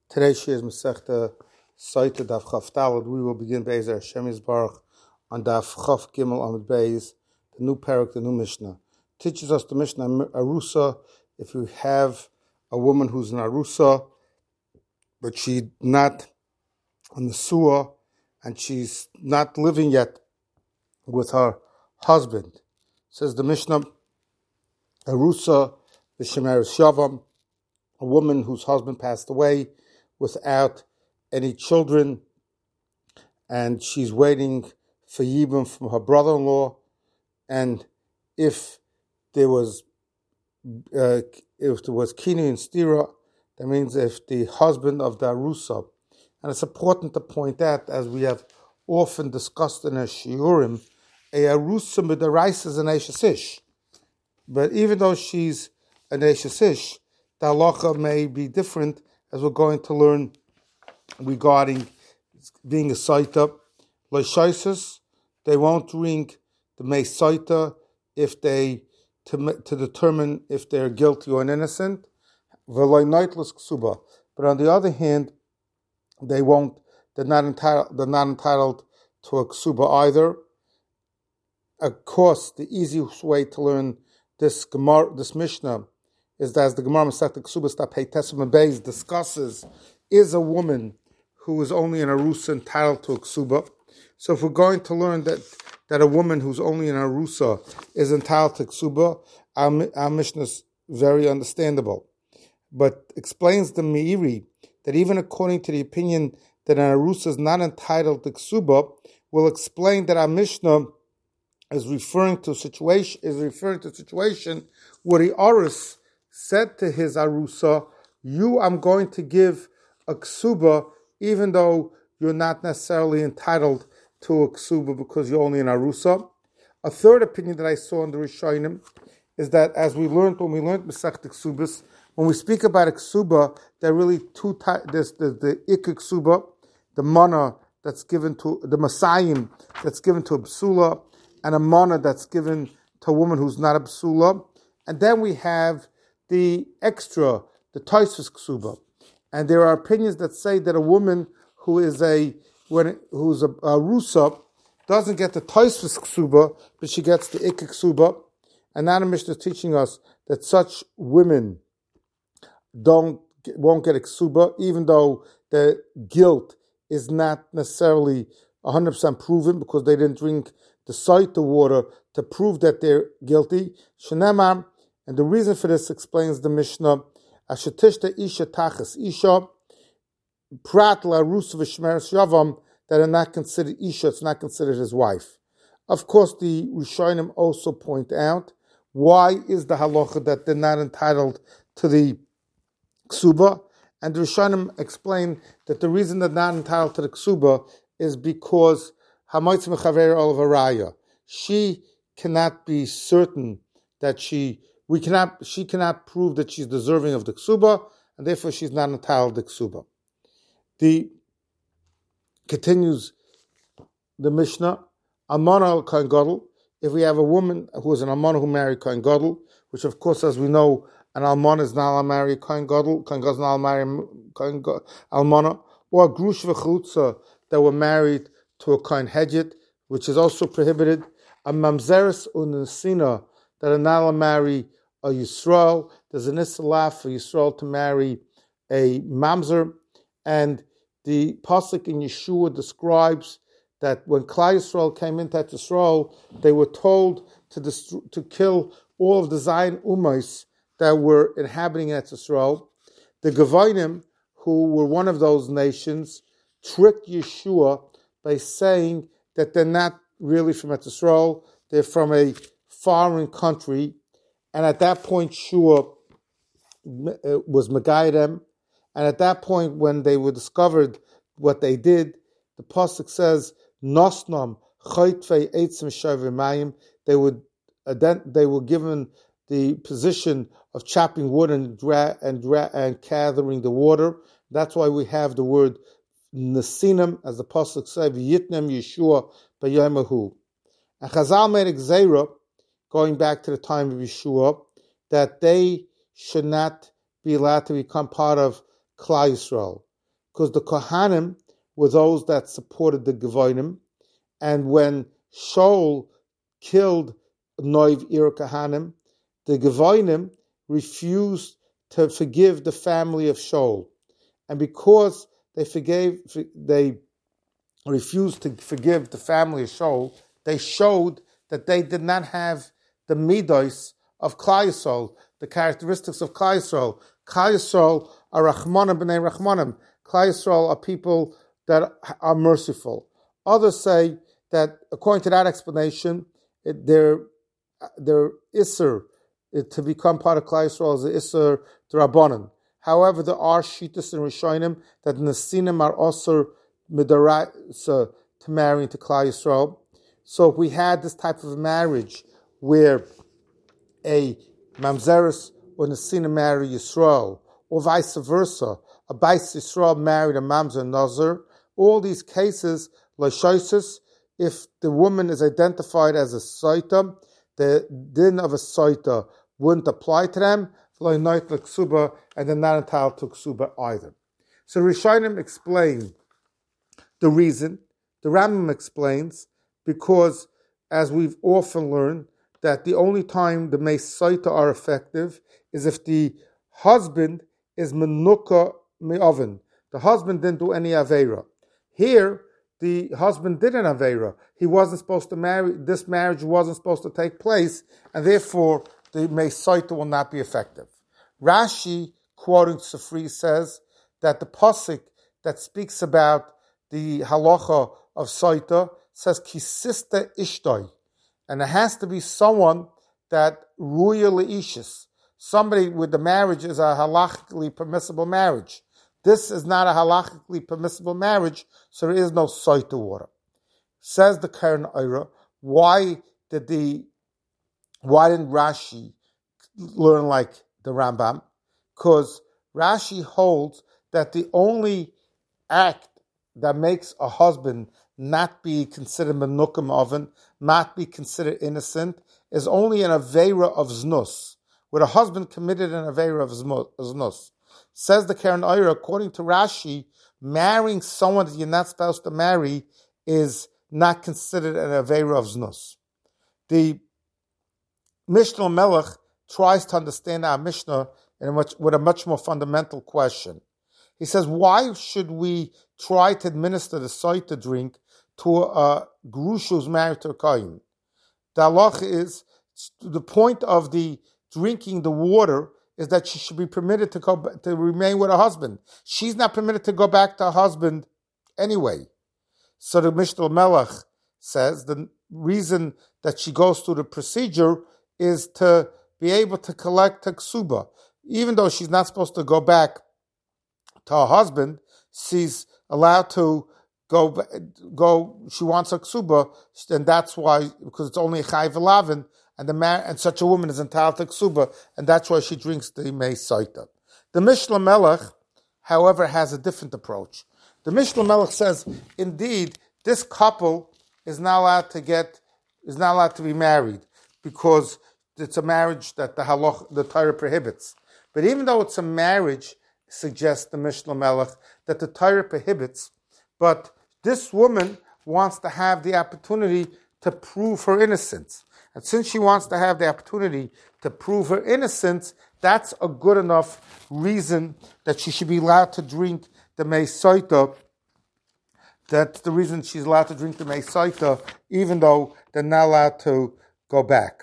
Today she is Masechta Saita Daf Chaf Daled. We will begin Be'ezer Hashem Yisbarach on Daf Chaf Gimel Amud Beis, the new parak, the new Mishnah. Teaches us the Mishnah Arusa. If you have a woman who's an Arusa, but she's not on the Suah, and she's not living yet with her husband, says the Mishnah, Arusa V'Shemeres Shavam, a woman whose husband passed away without any children, and she's waiting for Yibum from her brother-in-law. And if there was Kinu and Stira, that means if the husband of the Arusa, and it's important to point out, as we have often discussed in a Shiurim, a Arusa Midaraisa is an Eishes Ish. But even though she's an Eishes Ish, the halacha may be different, as we're going to learn regarding being a Saita. L'shaisus, they won't drink the Mei Saita if they to determine if they're guilty or innocent. V'loy noitlus ksuba. But on the other hand, they're not entitled to a ksuba either. Of course, the easiest way to learn this Mishnah is that, as the Gemara Masechta Ksubas Tapei Tesum Beis discusses, is a woman who is only an Arusa entitled to a Ksuba. So if we're going to learn that a woman who's only an Arusa is entitled to Ksuba, our Mishnah is very understandable. But explains the Meiri that even according to the opinion that an Arusa is not entitled to Ksuba, will explain that our Mishnah is referring to a situation where the Arus said to his Arusa, I'm going to give a ksuba, even though you're not necessarily entitled to a ksuba because you're only an Arusa. A third opinion that I saw in the Rishonim is that, as when we learned Masechta Ksubas, when we speak about a ksuba, there are really two types. There's the ikka ksuba, the mana that's given to the Masayim that's given to a psula, and a mana that's given to a woman who's not a psula. And then we have the extra, the Tosfos Ksuba. And there are opinions that say that a woman who's a Rusa doesn't get the Tosfos Ksuba, but she gets the Ikka Ksuba. And now the Mishnah is teaching us that such women won't get a Ksuba, even though the guilt is not necessarily 100% proven because they didn't drink the Saita water to prove that they're guilty. Shenemar. And the reason for this, explains the Mishnah, Ashetishta Isha Tachas Isha, Prat La Rusa V'Shmeres Yavam, that are not considered Isha, it's not considered his wife. Of course, the Rishonim also point out, why is the halacha that they're not entitled to the Ksuba? And the Rishonim explain that the reason they're not entitled to the Ksuba is because Hamoitz Mechaver Olav Araya. She cannot be certain that she cannot prove that she's deserving of the ksuba, and therefore she's not entitled to the ksuba. Continues the Mishnah, Almana al Kohen Gadol. If we have a woman who is an Almana who married Kohen Gadol, which of course, as we know, an Almana is not married Kohen Gadol, Kohen Gadol is not married Almana, or a Grush v'Chalutza that were married to a Kohen Hedjit, which is also prohibited, a Mamzeres u'Nesina that are not marry a Yisrael. There's an Isra for Yisrael to marry a Mamzer, and the pasuk in Yeshua describes that when Klal Yisrael came into Yisrael, they were told to kill all of the Zion Ummos that were inhabiting Yisrael. The Gevonim, who were one of those nations, tricked Yeshua by saying that they're not really from Yisrael, they're from a foreign country. And at that point, Shua was Megaidem. And at that point, when they were discovered what they did, the pasuk says, "Nosnam chaytfei eitzim shavimayim." They were given the position of chopping wood and gathering the water. That's why we have the word Nesinim, as the pasuk says, "V'yitnem Yeshua b'yomahu." And Chazal made a gzeira, going back to the time of Yeshua, that they should not be allowed to become part of Klal Yisrael. because the Kohanim were those that supported the Gevonim, and when Shaul killed Noiv Ir Kohanim, the Gevonim refused to forgive the family of Shaul, and because they refused to forgive the family of Shaul, they showed that they did not have the midos of Klal Yisrael, the characteristics of Klal Yisrael. Klal Yisrael are Rachmanim b'nei Rachmanim. Klal Yisrael are people that are merciful. Others say that, according to that explanation, their Isser to become part of Klal Yisrael is the Isser D'Rabbanan. However, there are Shittas and Rishonim that Nesinim are also Midaraisa to marry into Klal Yisrael. So if we had this type of marriage where a Mamzeris or Nesinim marry Yisrael, or vice versa, a Bais Yisrael married a Mamzer Nazir, all these cases, L'Shoisis, if the woman is identified as a Saita, the din of a Saita wouldn't apply to them, and they're not entitled to Ksuba either. So Rishonim explain the reason. The Rambam explains because, as we've often learned, that the only time the Meisaita are effective is if the husband is Menuka Me'oven. The husband didn't do any Aveira. Here, the husband did an Aveira. He wasn't supposed to marry, this marriage wasn't supposed to take place, and therefore the Meisaita will not be effective. Rashi, quoting Sifri, says that the pasuk that speaks about the halacha of Saita says Kisista Ishtoi, and it has to be someone that Ruya Leishis, somebody with the marriage is a halachically permissible marriage. This is not a halachically permissible marriage, so there is no Saita water. Says the Karen Eira, why didn't Rashi learn like the Rambam? Because Rashi holds that the only act that makes a husband not be considered menukim oven, not be considered innocent, is only an aveira of znus, where a husband committed an aveira of znus. Says the Karen Eira, according to Rashi, marrying someone that you're not supposed to marry is not considered an aveira of znus. The Mishnah Melech tries to understand our Mishnah with a much more fundamental question. He says, why should we try to administer the Saita drink to a Grush who's married to a Kohen? The halacha is, the point of the drinking the water is that she should be permitted to remain with her husband. She's not permitted to go back to her husband anyway. So the Mishnah Melech says the reason that she goes through the procedure is to be able to collect a ksuba. Even though she's not supposed to go back to her husband, she's allowed to go. She wants a ksuba, and that's why, because it's only a chayv elavin, and such a woman is entitled to ksuba, and that's why she drinks the mei saita. The Mishnah Melech, however, has a different approach. The Mishnah Melech says, indeed, this couple is not allowed to be married because it's a marriage that the Torah prohibits. But even though it's a marriage, suggests the Mishnah Melech, that the Torah prohibits, but this woman wants to have the opportunity to prove her innocence. And since she wants to have the opportunity to prove her innocence, that's a good enough reason that she should be allowed to drink the Mei Saita. That's the reason she's allowed to drink the Mei Saita, even though they're not allowed to go back.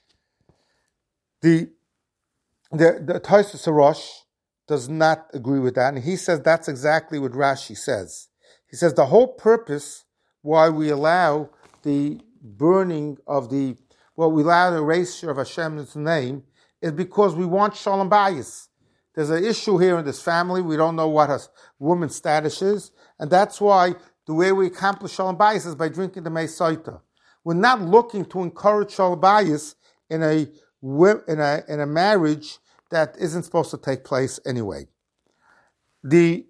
The Tosfos Rosh does not agree with that, and he says that's exactly what Rashi says. He says the whole purpose why we allow the burning of we allow the erasure of Hashem's name is because we want Shalom Bayis. There's an issue here in this family. We don't know what her woman's status is, and that's why the way we accomplish Shalom Bayis is by drinking the Mei Saita. We're not looking to encourage Shalom Bayis in a marriage that isn't supposed to take place anyway. The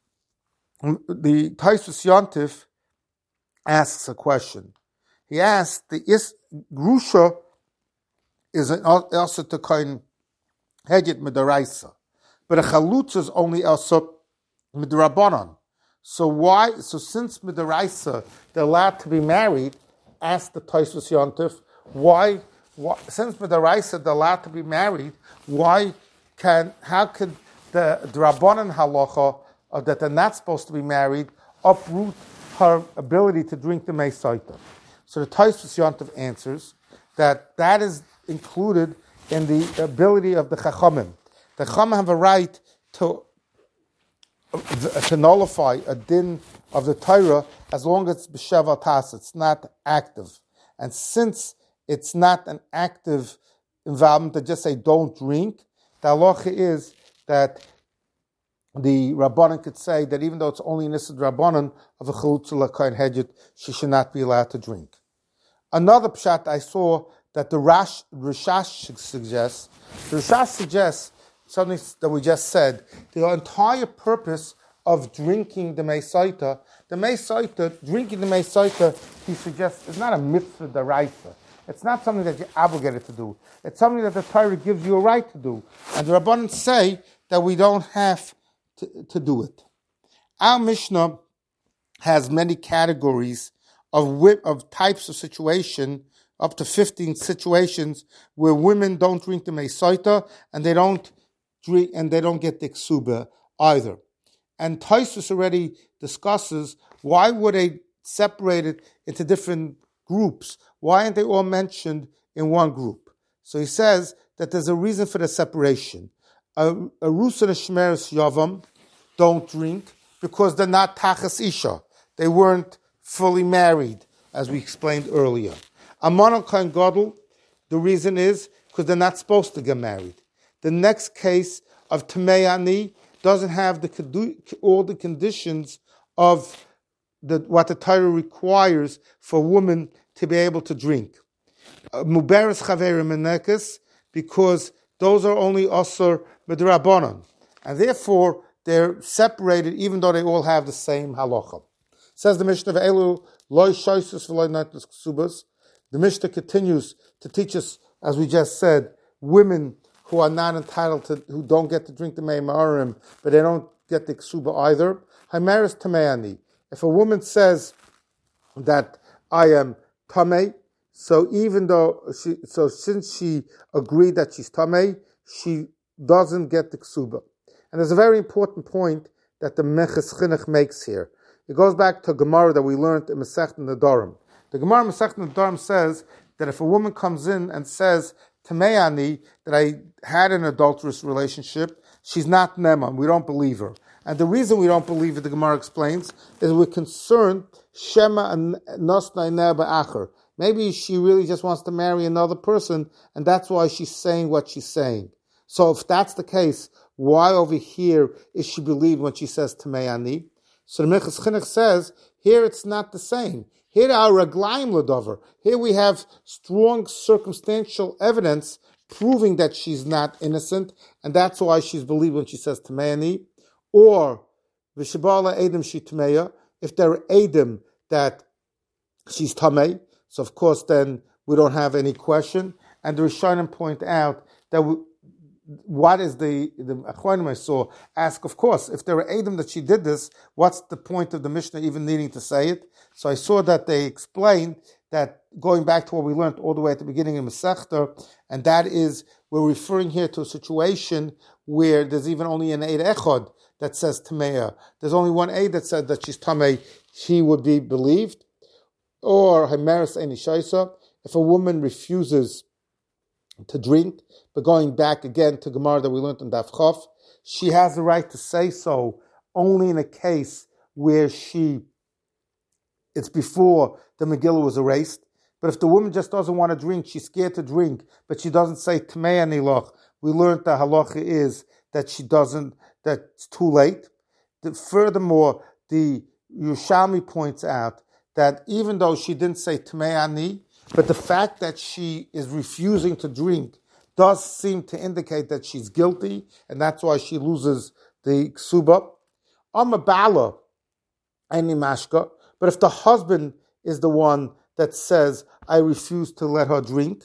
Tosfos Yontif asks a question. He asks, the Grusha is also to kind Hegit Midaraisa, but a Chalutza is only also midrabanan. So why? So since midaraisa they're allowed to be married, asked the Tosfos Yontif, why? Since midaraisa they're allowed to be married, how could the Rabbanan halacha that they're not supposed to be married uproot her ability to drink the mei saita? So the Tosfos Yontif answers that is included in the ability of the Chachamim. The Chachamim have a right to nullify a din of the Torah as long as it's b'sheva tas, it's not active. And since it's not an active involvement to just say don't drink, the halacha is that the Rabbanan could say that even though it's only an Issad Rabbanan of a Chalutza L'Kohen Hedjit, she should not be allowed to drink. Another pshat I saw that the Rashash suggests something that we just said. The entire purpose of drinking the mei saita, drinking the mei saita, he suggests, is not a mitzvah deraisa. It's not something that you're obligated to do. It's something that the Torah gives you a right to do. And the Rabbanan say that we don't have to do it. Our Mishnah has many categories of types of situation, up to 15 situations where women don't drink the mei saita and they don't drink and they don't get the ksuba either. And Tosfos already discusses why would they separate it into different groups? Why aren't they all mentioned in one group? So he says that there's a reason for the separation. A Rus and a Shmeres Yavam don't drink because they're not Tachas Isha. They weren't fully married, as we explained earlier. A Monokain Gadol, the reason is because they're not supposed to get married. The next case of Tamei Ani doesn't have all the conditions of what the Torah requires for a woman to be able to drink. Muberes Chaverim Menekes, because those are only Asur Midrabanan. And therefore, they're separated even though they all have the same halacha. Says the Mishnah of Elu, Loi Shoisus V'loi Naitus Ksubas. The Mishnah continues to teach us, as we just said, women who are not entitled to, who don't get to drink the mei ma'arim, but they don't get the ksuba either. Haimeres tameani. If a woman says that I am tamei, so since she agreed that she's tamei, she doesn't get the ksuba. And there's a very important point that the Meches Chinuch makes here. It goes back to Gemara that we learned in Masechet Nedarim. The Gemara Masechet Nedarim says that if a woman comes in and says Tameani, that I had an adulterous relationship, she's not Neman. We don't believe her. And the reason we don't believe it, the Gemara explains, is we're concerned Shema and Nosnai Neba Acher. Maybe she really just wants to marry another person, and that's why she's saying what she's saying. So if that's the case, why over here is she believed when she says Tameani? So the Meches Chinuch says, here it's not the same. Here are raglaim ladover. Here we have strong circumstantial evidence proving that she's not innocent, and that's why she's believed when she says Tameani. Or v'shabala edim she tameya. If there are edim that she's tamei, so of course then we don't have any question. And the Rishonim point out that what is the Achronim I saw ask, of course, if there are edim that she did this, what's the point of the Mishnah even needing to say it? So I saw that they explained that going back to what we learned all the way at the beginning of Masechta, and that is we're referring here to a situation where there's even only an Eid Echad that says Tameya. There's only one Eid that said that she's Tamei, she would be believed. Or Haimeres Eini Shaisa, if a woman refuses to drink, but going back again to Gemara that we learned in Daf Chof, she has the right to say so only in a case where it's before the Megillah was erased. But if the woman just doesn't want to drink, she's scared to drink, but she doesn't say Tamei Aniloch, we learned the halacha is that that's too late. Furthermore, the Yerushalmi points out that even though she didn't say Tamei Ani, but the fact that she is refusing to drink does seem to indicate that she's guilty, and that's why she loses the ksuba. Bala, any mashka. But if the husband is the one that says, I refuse to let her drink,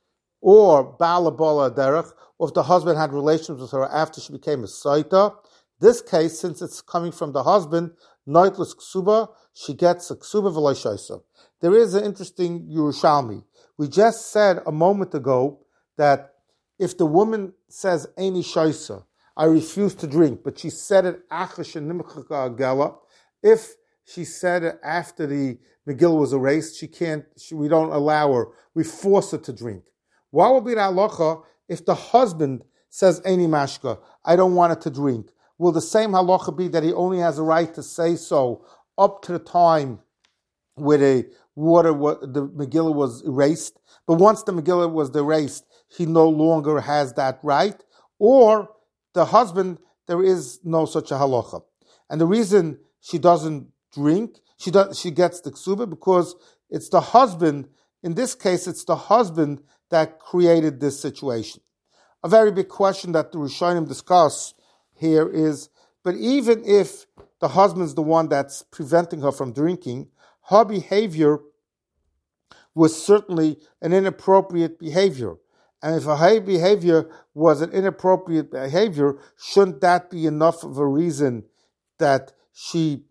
or bala bala derech, or if the husband had relations with her after she became a saita, This case, since it's coming from the husband, Noitlus Ksuba, she gets a Ksuba v'lo shaisa. There is an interesting Yerushalmi. We just said a moment ago that if the woman says Eini shaisa, I refuse to drink, but she said it achash and nimchaka agela, if she said it after the Megillah was erased, we don't allow her, we force her to drink. What will be the halacha if the husband says Eini mashka, I don't want her to drink? Will the same halacha be that he only has a right to say so up to the time where the Megillah was erased, but once the Megillah was erased, he no longer has that right? Or the husband, there is no such a halacha. And the reason she doesn't drink, she gets the ksuba because it's the husband, in this case, it's the husband that created this situation. A very big question that the Rishonim discuss here is, but even if the husband's the one that's preventing her from drinking, her behavior was certainly an inappropriate behavior. And if her behavior was an inappropriate behavior, shouldn't that be enough of a reason that she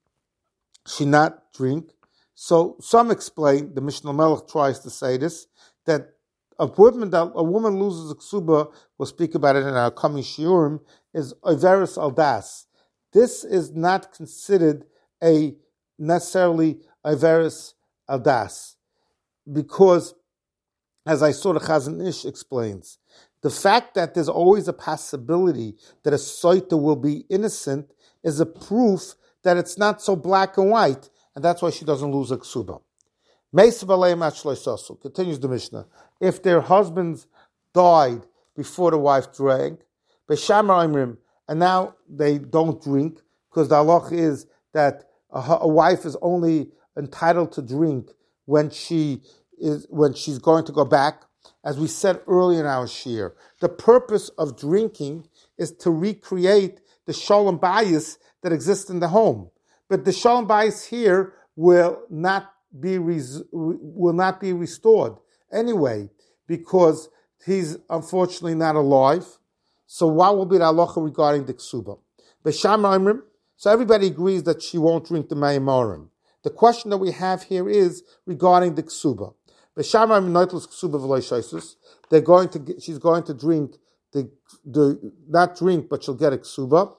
not drink? So some explain, the Mishnah Melech tries to say this, that a woman loses a ksuba, we'll speak about it in our coming shiurim, is Iveris Aldas. This is not considered necessarily Iveris Aldas, because, as I saw the Chazon Ish explains, the fact that there's always a possibility that a soita will be innocent is a proof that it's not so black and white, and that's why she doesn't lose a ksuba. Continues the Mishnah. If their husbands died before the wife drank, and now they don't drink, because the halach is that a wife is only entitled to drink when she's going to go back. As we said earlier in our shir, the purpose of drinking is to recreate the shalom bayis that exists in the home. But the shalom bayis here will not be restored anyway, because he's unfortunately not alive. So what will be the halacha regarding the ksuba? So everybody agrees that she won't drink the ma'imarim. The question that we have here is regarding the ksuba. She's going to drink not drink, but she'll get a ksuba.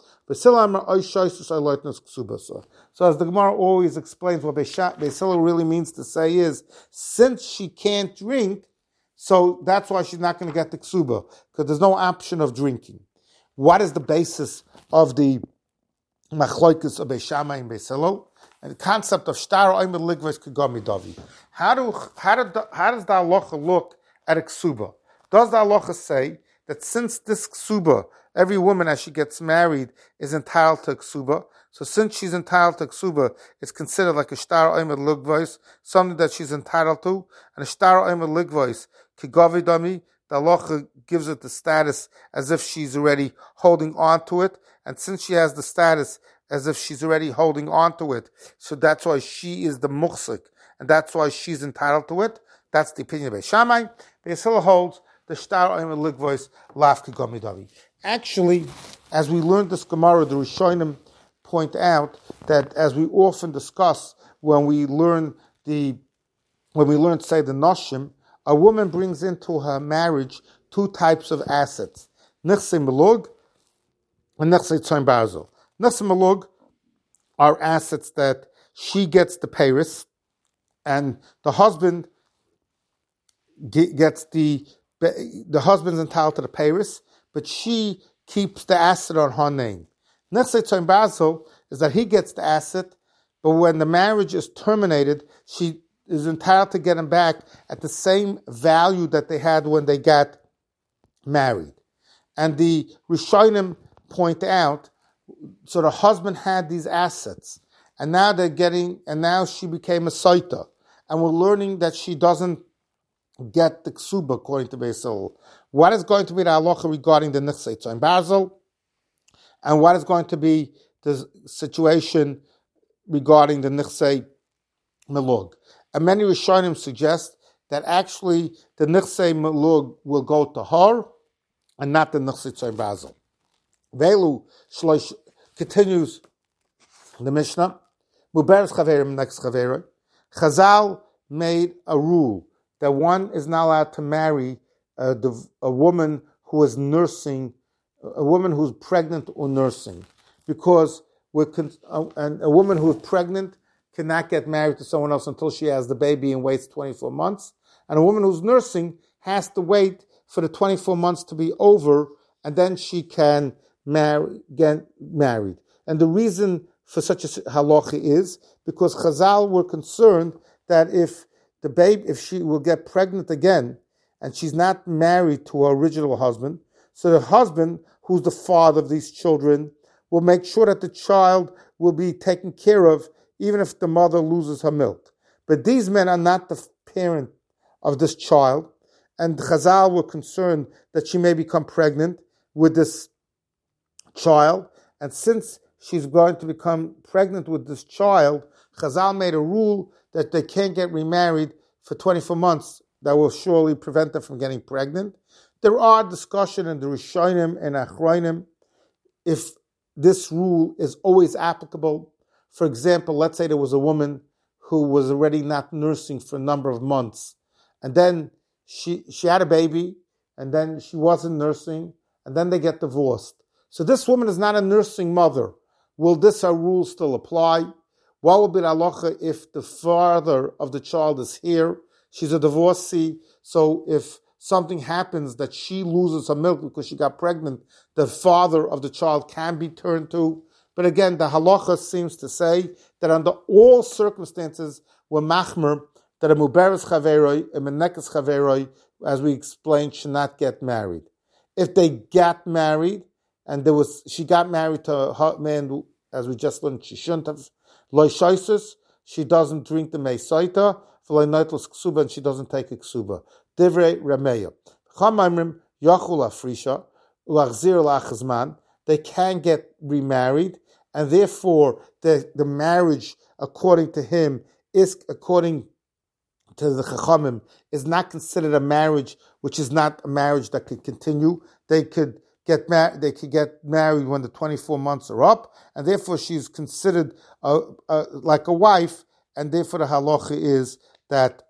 So as the Gemara always explains, what Beisila really means to say is, since she can't drink, so that's why she's not going to get the ksuba, because there's no option of drinking. What is the basis of the machloikus of Beishamai and Beisila? And the concept of shtar oimer ligves kagami davi. How does the halacha look at a ksuba? Does the halacha say that since this ksuba, every woman as she gets married is entitled to a ksuba, so since she's entitled to a ksuba, it's considered like a shtar oimer ligves, something that she's entitled to, and a shtar oimer ligves kagavi dami, the halacha gives it the status as if she's already holding on to it, and since she has the status as if she's already holding on to it, so that's why she is the muhsik, and that's why she's entitled to it. That's the opinion of Beishamai. Beisila holds the shtar oimer ligvois laf kagami davi. Actually, as we learned this Gemara, the Rishonim point out that, as we often discuss when we learn say the noshim, a woman brings into her marriage two types of assets: nechse melug and nechse tzoin barzel. Nechse melug are assets that she gets the peiris, and the husband gets the husband's entitled to the peiris, but she keeps the asset on her name. Nechse tzoin barzel is that he gets the asset, but when the marriage is terminated, she is entitled to get him back at the same value that they had when they got married. And the Rishonim point out, so the husband had these assets, and now now she became a soita, and we're learning that she doesn't get the ksuba according to Beisil. What is going to be the halacha regarding the nechse tzoin barzel, and what is going to be the situation regarding the nechse melug? And many Rishonim suggest that actually the nechse melug will go to her and not the nechse tzoin barzel. Velu shloish Continues the Mishnah. Muberes chaverim next chaveroi. Chazal made a rule that one is not allowed to marry a woman who is nursing, a woman who's pregnant or nursing, because and a woman who is pregnant cannot get married to someone else until she has the baby and waits 24 months. And a woman who's nursing has to wait for the 24 months to be over, and then she can get married. And the reason for such a halacha is because Chazal were concerned that if she will get pregnant again, and she's not married to her original husband, so the husband, who's the father of these children, will make sure that the child will be taken care of, even if the mother loses her milk. But these men are not the parent of this child, and Chazal were concerned that she may become pregnant with this child, and since she's going to become pregnant with this child, Chazal made a rule that they can't get remarried for 24 months. That will surely prevent them from getting pregnant. There are discussion in the Rishonim and Achronim if this rule is always applicable. For example, let's say there was a woman who was already not nursing for a number of months, and then she had a baby, and then she wasn't nursing, and then they get divorced. So this woman is not a nursing mother. Will this rule still apply? What will be the halacha if the father of the child is here? She's a divorcee, so if something happens that she loses her milk because she got pregnant, the father of the child can be turned to. But again, the halacha seems to say that under all circumstances, we're machmer, that a muberes chaveroi, a menekes chaveroi, as we explained, should not get married. If they got married, and she got married to a man, as we just learned, she shouldn't have, loy shoisus, she doesn't drink the meisaita, and she doesn't take a ksuba. Divrei Rameya. Chamaimrim yachul afrisha ulachzir lachazman. They can get remarried, and therefore the marriage, according to him, according to the Chachamim, is not considered a marriage, which is not a marriage that could continue. They could get married when the 24 months are up, and therefore she's considered like a wife, and therefore the halacha is that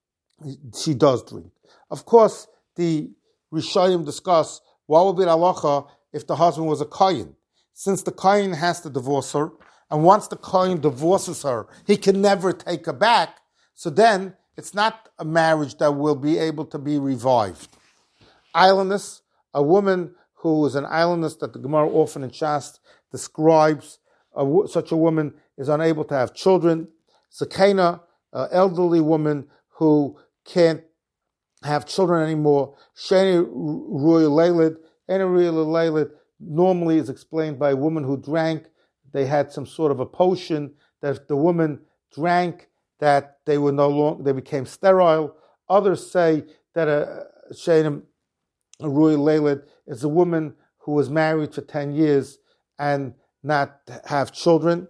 she does drink. Of course, the Rishonim discuss what would be the halacha if the husband was a kohen. Since the kohen has to divorce her, and once the kohen divorces her, he can never take her back, so then it's not a marriage that will be able to be revived. Islandess, a woman who is an islandess that the Gemara often in Shas describes, such a woman is unable to have children. Zakena, an elderly woman who can't have children anymore. Sheni Ruya Leilid, and Ruya Leilid normally is explained by a woman who drank. They had some sort of a potion that if the woman drank, that they became sterile. Others say that Sheni Ruya Leilid is a woman who was married for 10 years and not have children.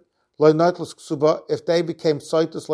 If they became soitus,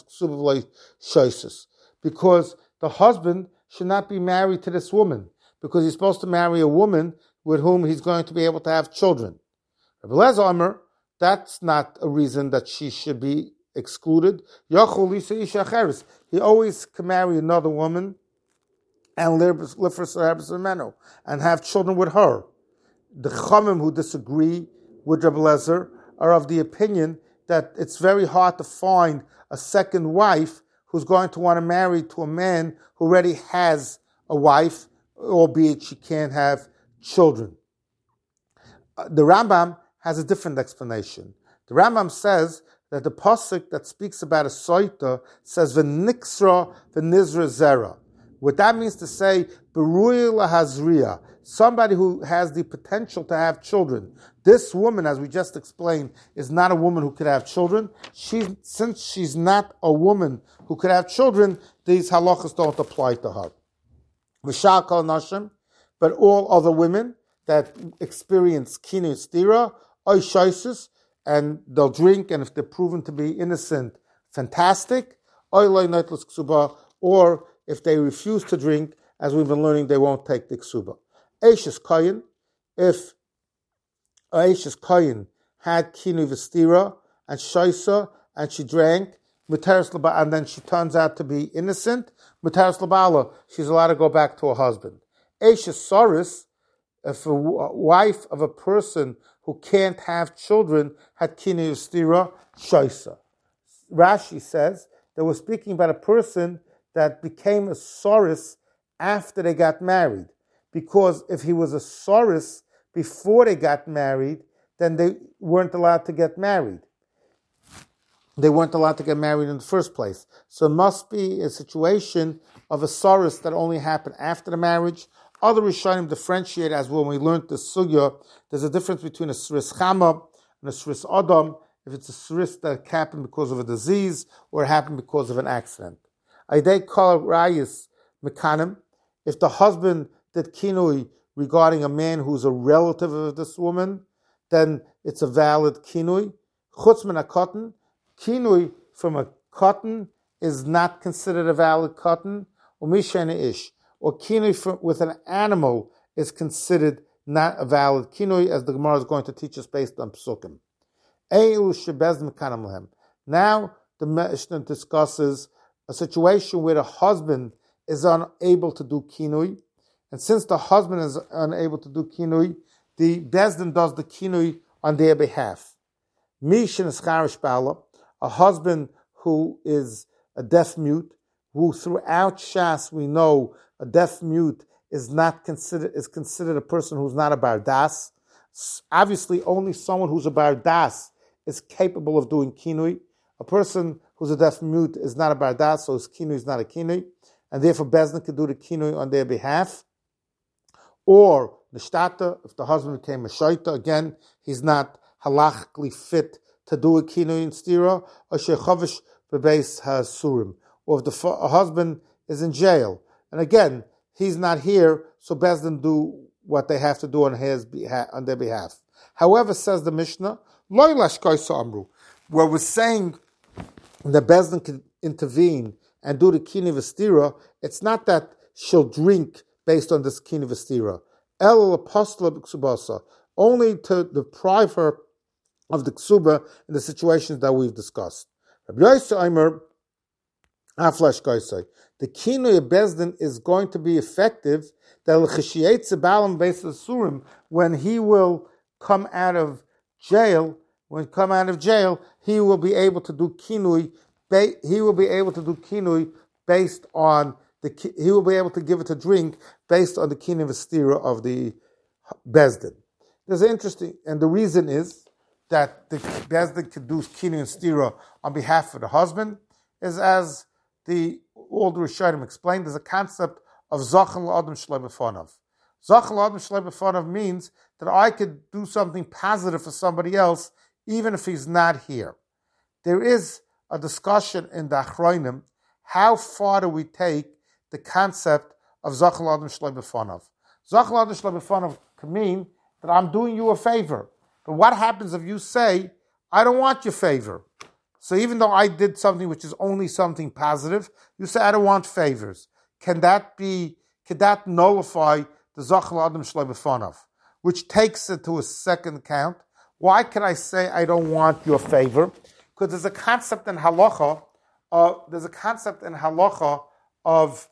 because the husband should not be married to this woman, because he's supposed to marry a woman with whom he's going to be able to have children. Rabbi Lezer Omer, that's not a reason that she should be excluded. He always can marry another woman and live for and have children with her. The Chachamim who disagree with Rabbi Lezer are of the opinion that it's very hard to find a second wife who's going to want to marry to a man who already has a wife, albeit she can't have children. The Rambam has a different explanation. The Rambam says that the pasuk that speaks about a soita says v'niksra v'nizra zera. What that means to say, beruya lahazriya, somebody who has the potential to have children. This woman, as we just explained, is not a woman who could have children. Since she's not a woman who could have children, these halachas don't apply to her. V'shal kol nashim, but all other women that experience kinu stira, oy shaisus, and they'll drink, and if they're proven to be innocent, fantastic, oy loy noitlas ksuba, or if they refuse to drink, as we've been learning, they won't take the ksuba. Eishes Kohen, if Eishes Kohen had kinui v'stira and shaisa and she drank, and then she turns out to be innocent, Mutaris Labala, she's allowed to go back to her husband. Eisha Soris, if a wife of a person who can't have children had kinui v'stira, shaisa. Rashi says that we're speaking about a person that became a soris after they got married. Because if he was a soris before they got married, then they weren't allowed to get married. They weren't allowed to get married in the first place. So it must be a situation of a soris that only happened after the marriage. Other Rishonim differentiate, as when we learned the sugya, there's a difference between a sris chama and a sris adam, if it's a sris that happened because of a disease or it happened because of an accident. Aidei kol rayis mekanim, if the husband did kinui regarding a man who's a relative of this woman, then it's a valid kinui. Chutz min hakotten, kinui from a cotton is not considered a valid cotton. Umishen ish, or kinui with an animal is considered not a valid kinui, as the Gemara is going to teach us based on psukim. Now the Mishnah discusses a situation where the husband is unable to do kinui, and since the husband is unable to do kinui, the Bezdin does the kinui on their behalf. Mishin is charish bala, a husband who is a deaf mute, who throughout Shas we know a deaf mute is considered a person who's not a bardas. Obviously, only someone who's a bardas is capable of doing kinui. A person who's a deaf mute is not a bardas, so his kinui is not a kinui, and therefore Bezdin could do the kinui on their behalf. Or nishtata, if the husband became a shaita, again, he's not halachically fit to do a kinui in stira, or shechavish bebeis hasurim, or if the husband is in jail, and again, he's not here, so Bezdin do what they have to do on their behalf. However, says the Mishnah, loy lashkoisa amru, where we're saying that Bezdin can intervene and do the kinui v'stira, it's not that she'll drink based on this kinui v'stira. El apostla b'ksubasa, only to deprive her of the ksuba in the situations that we've discussed. Rabbi Yosef Aimer, aflash kaisai, the kinui of Bezdin is going to be effective when he will come out of jail. He will be able to do kinui. He will be able to do kinui based on he will be able to give it a drink based on the kinui v'stira of the Bezdin. There's an interesting, and the reason is that the Bezdin could do kinui and stira on behalf of the husband, is as all the Rishonim explained, there's a concept of Zachal Adam Shlei B'fanav. Zachal Adam Shlei B'fanav means that I could do something positive for somebody else even if he's not here. There is a discussion in the Achronim, how far do we take the concept of Zachal Adam Shlei B'fanav? Zachal Adam Shlei B'fanav can mean that I'm doing you a favor. But what happens if you say, I don't want your favor? So even though I did something which is only something positive, you say, I don't want favors. Could that nullify the Zachal Adam Shlei B'fanav, which takes it to a second count? Why can I say I don't want your favor? Because there's a concept in halacha of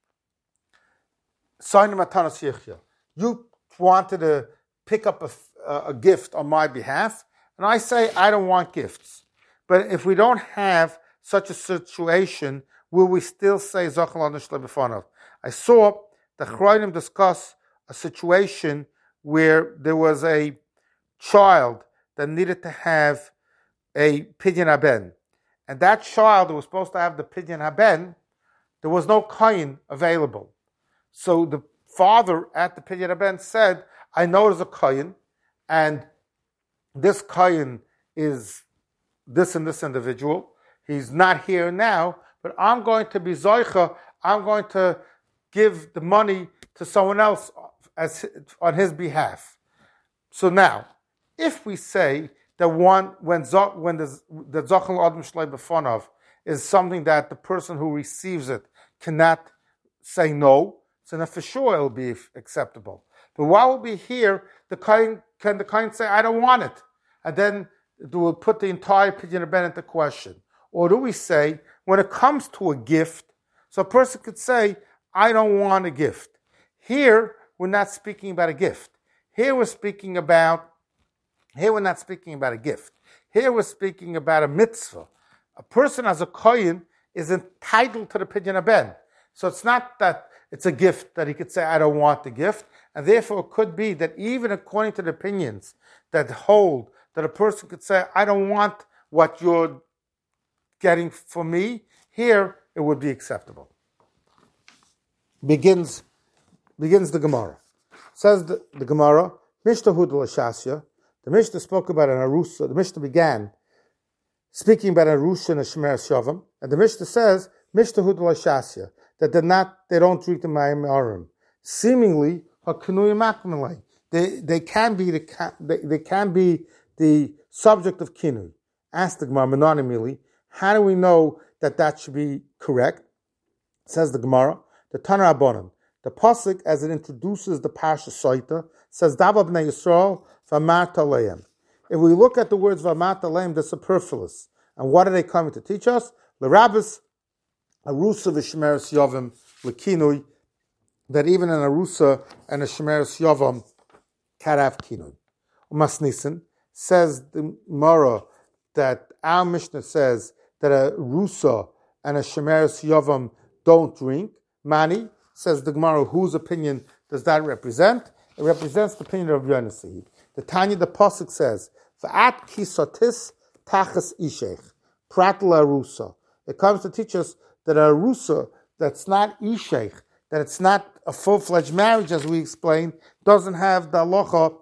signing matanas yichya. You wanted to pick up a gift on my behalf, and I say I don't want gifts. But if we don't have such a situation, will we still say Zachal Adam Shlei B'fanav? I saw the Chronim discuss a situation where there was a child that needed to have a pidyon haben. And that child who was supposed to have the pidyon haben, there was no kohen available. So the father at the pidyon haben said, I know there's a kohen, and this kohen is this and this individual. He's not here now, but I'm going to be zoicha. I'm going to give the money to someone else on his behalf. So now, if we say that when the Zachal Adam Shlei B'fanav is something that the person who receives it cannot say no, so then for sure it will be acceptable. But while we'll be here, can the kohen say, I don't want it. and then do we put the entire Pidyon Ben into question? Or do we say, when it comes to a gift, so a person could say, I don't want a gift. Here, we're not speaking about a gift. Here we're not speaking about a gift. Here we're speaking about a mitzvah. A person as a kohen is entitled to the Pidyon Ben. So it's not that it's a gift that he could say, I don't want the gift. And therefore it could be that even according to the opinions that hold that a person could say, I don't want what you're getting for me, here it would be acceptable. Begins the Gemara. Says the Gemara, Mishnah Hudal Ashasya, the Mishnah spoke about an Arusa, the Mishnah began speaking about an Arusa and a Shemer Shavam, and the Mishnah says, Mishnah Hudal Ashasya, that they don't drink the Mayim Arim. Seemingly, they can be the subject of kinui. Ask the Gemara, Menonimili, how do we know that should be correct? Says the Gemara, the Tana Rabbanan, the pasuk as it introduces the Parsha Soita says Dava b'nei Yisrael v'amart aleim. If we look at the words v'amart aleim, they're superfluous. And what are they coming to teach us? L'rabis arusa v'shemeres yovim l'kinui, that even an arusa and a shemeres yovam can have kinui. Umasnisin says the Gemara that our Mishnah says that a rusa and a shemeres yovam don't drink. Mani, says the Gemara, whose opinion does that represent? It represents the opinion of Yonasehi. The Tanya, the Pasuk says, V'at kisotis tachas ishech, pratla arusa. It comes to teach us that a arusa that's not ishech, that it's not a full-fledged marriage, as we explained, doesn't have the halacha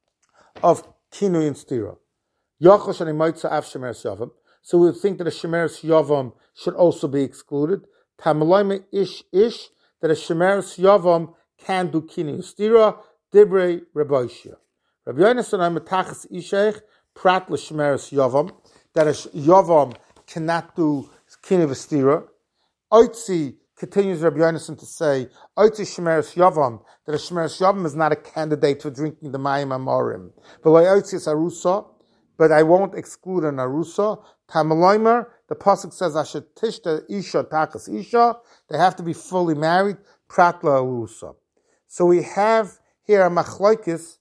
of kinui and stira. Yochash and imaitza av shemeres yavam. So we would think that a shemeres yavam should also be excluded. Tamalayme ish, that a shemeres yavam can do kinui stira, dibrei Rabbi Rabbi Yonasan metachas ishech prat l'shemeres yavam, that a yavam cannot do kinui stira. Oitzi continues Rabbi Yonasan to say, Oitzi shemeres yavam, that a shemeres yavam is not a candidate for drinking the mayim amorim. But like oitzi is arusa, but I won't exclude an arusa. Tamaloimer, the pasuk says, Asher tishta isha takas isha, they have to be fully married, pratla arusa. So we have here a machlokes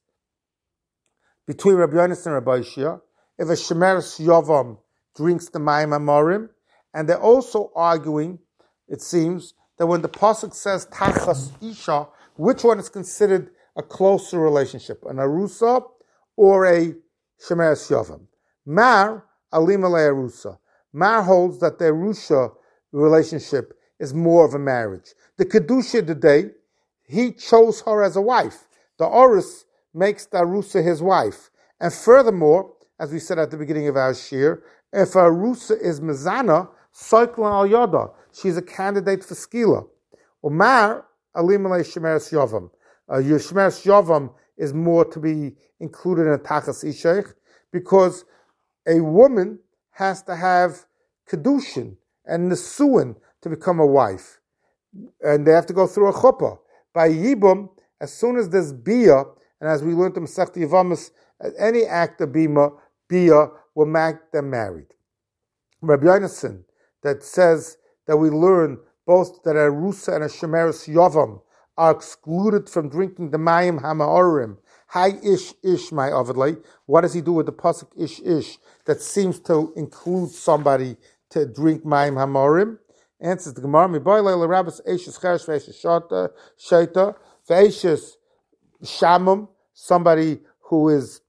between Rabbi Yonasan and Rabbi Shia, if a shemeres yavam drinks the mayim amorim, and they're also arguing, it seems, that when the pasuk says tachas isha, which one is considered a closer relationship, an arusa or a shemeres yavam? Mar alima le arusa. Mar holds that the arusha relationship is more of a marriage. The kedusha today, he chose her as a wife. The orus makes the arusa his wife. And furthermore, as we said at the beginning of our shir, if a arusa is mezana, Soiklan al Yada, she's a candidate for skila. Umar alimale shemeres yavam. Your shemeres yavam is more to be included in a tachas ishech, because a woman has to have kedushin and nesuin to become a wife, and they have to go through a chuppah. By yibum, as soon as there's bia, and as we learned in Masechta Yevamos, any act of bia will make them married. Rabbi Yonasan, that says that we learn both that a rusa and a shemeres yavam are excluded from drinking the mayim hamaorim. Hi ish my avidlay. What does he do with the pasuk ish that seems to include somebody to drink mayim hamaorim? Answers the Gemara: Miboyle l'rabbis eishes cheresh ve'eishes shaita ve'eishes shamum, somebody who is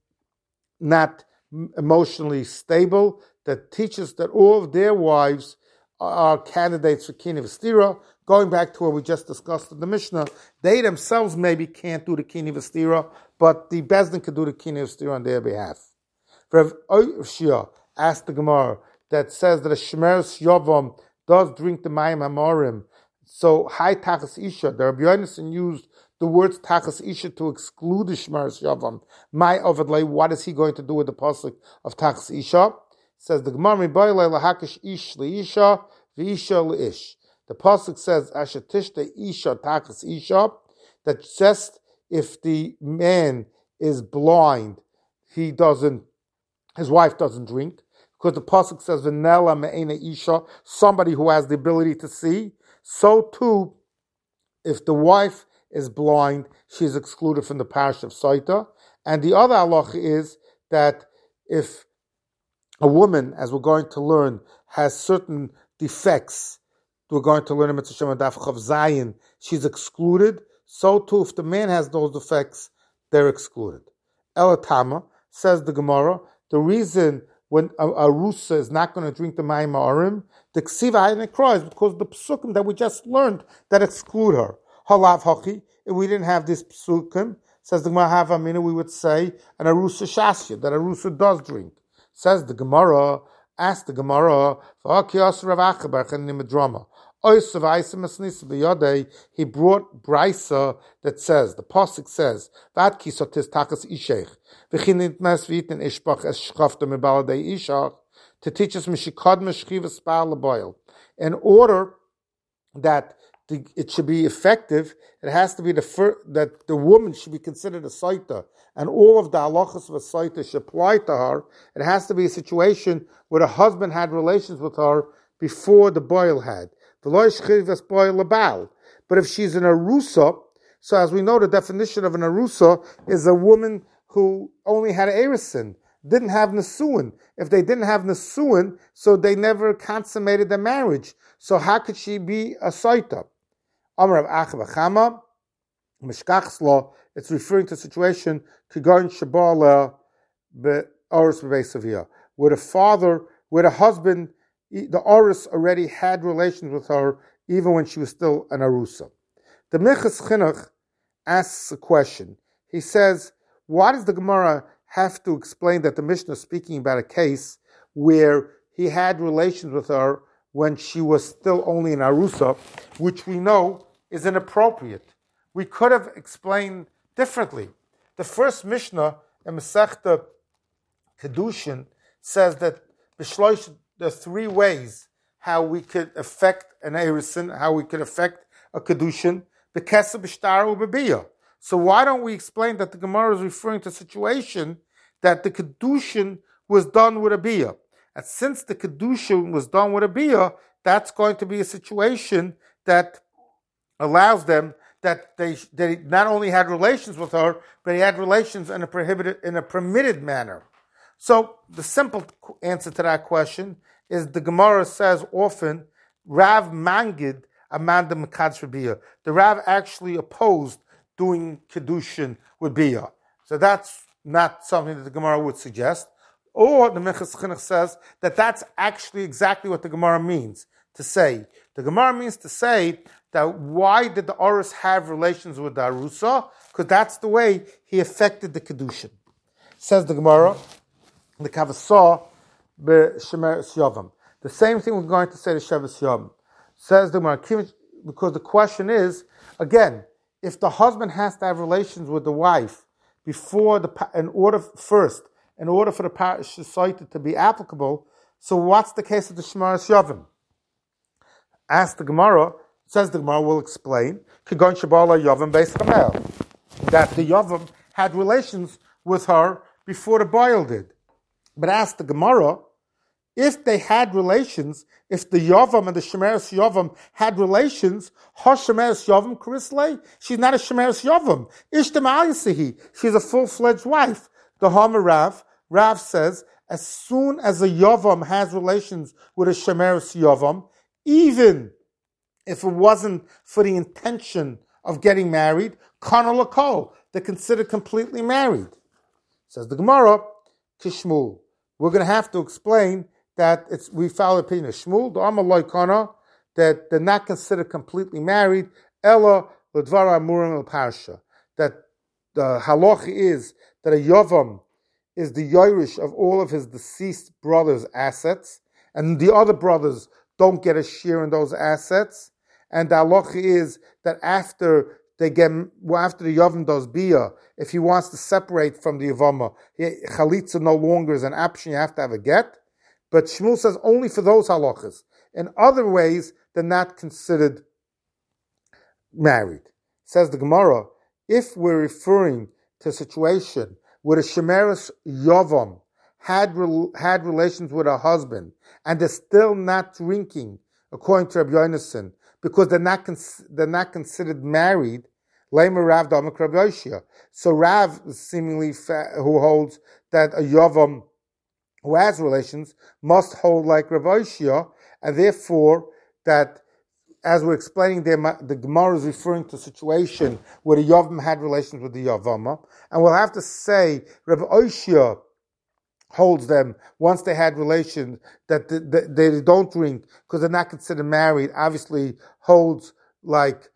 not emotionally stable, that teaches that all of their wives are candidates for kinui v'stira. Going back to what we just discussed in the Mishnah, they themselves maybe can't do the kinui v'stira, but the Bezdin can do the kinui v'stira on their behalf. Rav Shia asked the Gemara that says that a shemeres yavam does drink the mayim hamorim. So, hi tachas isha. The Rabbi Yonasan used the words tachas isha to exclude the shemeres yavam. My ovadlei, what is he going to do with the pasuk of tachas isha? Says the Gemara, lahakish ish leisha v'isha leish. The pasuk says ashetishta isha takas isha, that just if the man is blind, he doesn't his wife doesn't drink, because the pasuk says v'nela me'ena isha, somebody who has the ability to see. So too, if the wife is blind, she's excluded from the parish of Saita. And the other halacha is that if a woman, as we're going to learn, has certain defects, we're going to learn in Mitzvah Shem Daf Chav Zayin, she's excluded. So too, if the man has those defects, they're excluded. Elatama, says the Gemara, the reason when a Rusa is not going to drink the Mayim Ha'arim, the Ksiva Hayin cries because of the psukim that we just learned that exclude her. Halav Hachi, if we didn't have this psukim, says the Gemara Havamina, we would say an Arusa Shasya, that a Rusa does drink. Says the Gemara, ask the Gemara, he brought Brisa that says, the Pasuk says, to teach us in order that it should be effective, it has to be that the woman should be considered a saita, and all of the halachas of a saita should apply to her. It has to be a situation where the husband had relations with her before the boil had. But if she's an arusa, so as we know, the definition of an arusa is a woman who only had erisin, didn't have nesuin. If they didn't have nesuin, so they never consummated their marriage. So how could she be a saita? Amar of Achav Achama, Mishkach's law, it's referring to a situation, Kigon Shabala Oris Bevesavia, where the husband, the Oris already had relations with her, even when she was still an Arusa. The Minchas Chinuch asks a question. He says, why does the Gemara have to explain that the Mishnah is speaking about a case where he had relations with her when she was still only an Arusa, which we know is inappropriate? We could have explained differently. The first Mishnah in Masechta Kedushin says that there are three ways how we could affect an Erisin, how we could affect a Kedushin, B'kesa, B'shtar, B'biyah. So why don't we explain that the Gemara is referring to a situation that the Kedushin was done with a Biyah? And since the Kedushin was done with a Biyah, that's going to be a situation that allows them that they not only had relations with her, but he had relations in a permitted manner. So the simple answer to that question is the Gemara says often, Rav Mangid Amanda Mekadosh Biyah. The Rav actually opposed doing Kedushin with Biyah. So that's not something that the Gemara would suggest. Or the Minchas Chinuch says that that's actually exactly what the Gemara means to say. The Gemara means to say that why did the Oris have relations with the Arusa? Because that's the way he affected the Kedushin. Says the Gemara, the Kavasah b'Shemeres Yavam. The same thing we're going to say to Shemeres Yavam. Says the Gemara, because the question is, again, if the husband has to have relations with the wife in order for the parish to be applicable, so what's the case of the Shemeres Yavam? Ask the Gemara. Says the Gemara, will explain, Kigon Shabala Yavam Beis Chamel, that the Yavam had relations with her before the Baal did. But ask the Gemara, if they had relations, if the Yavam and the Shemeres Yavam had relations, Ha Shemeres Yavam Krislei, she's not a Shemeres Yavam. Ishtam Alisahi, she's a full-fledged wife. The Hamarav, Rav says, as soon as a Yavam has relations with a Shemeres Yavam, even if it wasn't for the intention of getting married, Kana Lakol, they're considered completely married. Says the Gemara, Kishmul. We're going to have to explain that we follow the opinion of Shmuel, the Amaloi Kana, that they're not considered completely married, Ella Ledvara Amurim El Parsha. That the halacha is that a Yavam is the Yorush of all of his deceased brother's assets, and the other brothers don't get a share in those assets. And the halacha is that after the Yavam does Biyah, if he wants to separate from the Yavama, Chalitza no longer is an option, you have to have a get. But Shmuel says only for those halachas. In other ways, they're not considered married. Says the Gemara, if we're referring to a situation where the Shemeres Yavam had relations with her husband and they're still not drinking, according to Rabbi Yonason, because they're not considered married, Lema Rav Damak Rabbi Yoshia. So Rav seemingly who holds that a Yavam who has relations must hold like Rabbi Yoshia, and therefore that, as we're explaining there, the Gemara is referring to a situation where the Yavam had relations with the Yavama, and we'll have to say Rabbi Yoshia holds them once they had relations that they don't drink because they're not considered married. Obviously holds like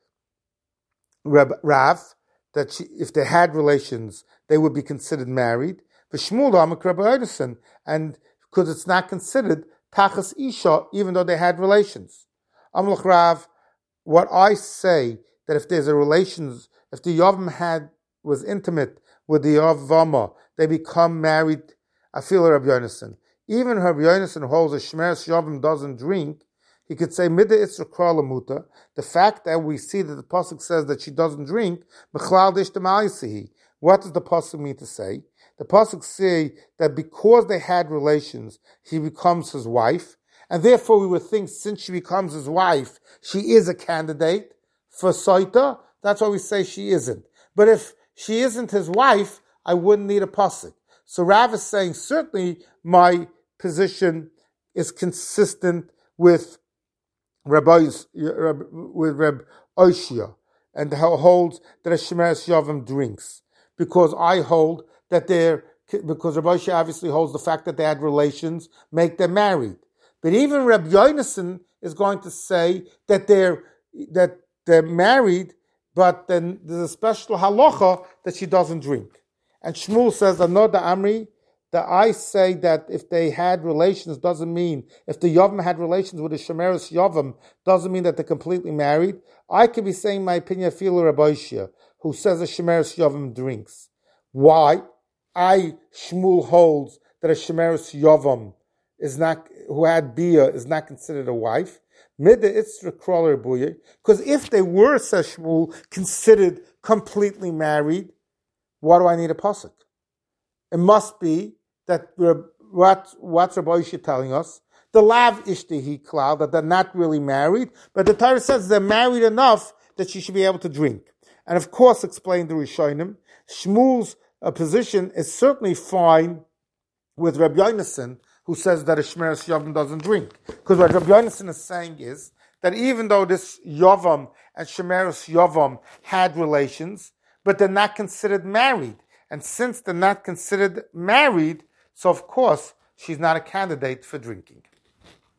Rav that if they had relations they would be considered married. But Shmuel Damak Rabbi Yonason, and because it's not considered Tachas Isha even though they had relations. Amlach Rav, what I say that if there's a relations, if the Yavam was intimate with the Yavama, they become married. I feel Rabbi Yonason. Even Rabbi Yonason holds a Shmeres Yavam doesn't drink. He could say Mida Itzra Krala Muta. The fact that we see that the pasuk says that she doesn't drink, Mechlal Dish Demayisihi. What does the pasuk mean to say? The pasuk say that because they had relations, he becomes his wife, and therefore we would think since she becomes his wife, she is a candidate for Soita. That's why we say she isn't. But if she isn't his wife, I wouldn't need a pasuk. So Rav is saying, certainly my position is consistent with Reb Oshia, and holds that a Shemeres Yavam drinks. Because I hold that because Reb Oshia obviously holds the fact that they had relations make them married. But even Reb Yonason is going to say that they're married, but then there's a special halacha that she doesn't drink. And Shmuel says, Anoda Amri, that I say that if they had relations doesn't mean, if the Yavam had relations with a Shemeres Yavam, doesn't mean that they're completely married. I could be saying my opinion, Fila Rabbi Shia, who says a Shemeres Yavam drinks. Why? Shmuel holds that a Shemeres Yavam who had Bia is not considered a wife. Because if they were, says Shmuel, considered completely married, why do I need a pasuk? It must be that what's Rabbi Yoshe telling us? The lav ishtihi klal, that they're not really married, but the Torah says they're married enough that she should be able to drink. And of course, explained the Rishonim, Shmuel's position is certainly fine with Rabbi Yonason, who says that a Shemeres Yavam doesn't drink. Because what Rabbi Yonason is saying is that even though this Yavam and Shemeres Yavam had relations, but they're not considered married. And since they're not considered married, so of course she's not a candidate for drinking.